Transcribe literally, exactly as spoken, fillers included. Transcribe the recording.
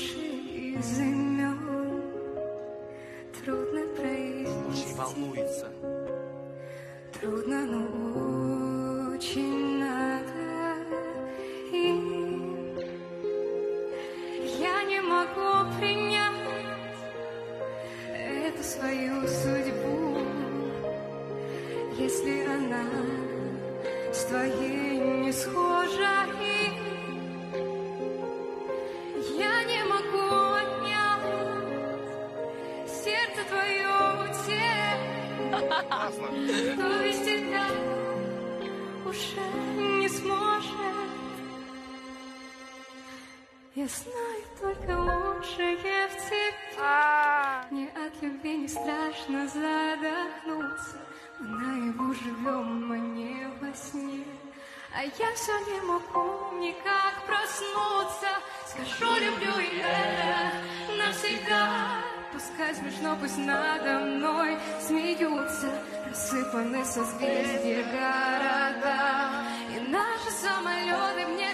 лучший из имен. Трудно произнести. Очень волнуется. Трудно, но очень надо. И я не могу принять эту свою судьбу, если она с твоей не схожа. И я не могу отнять сердце твое у тебя, то без тебя уже не сможет. Я знаю только лучшее в тебе. Мне от любви не страшно задохнуться. Мы наяву живем, а не во сне. А я все не могу никак проснуться. Скажу, люблю, и это навсегда. Пускай смешно, пусть надо мной смеются. Рассыпаны созвездия города, и наши самолеты мне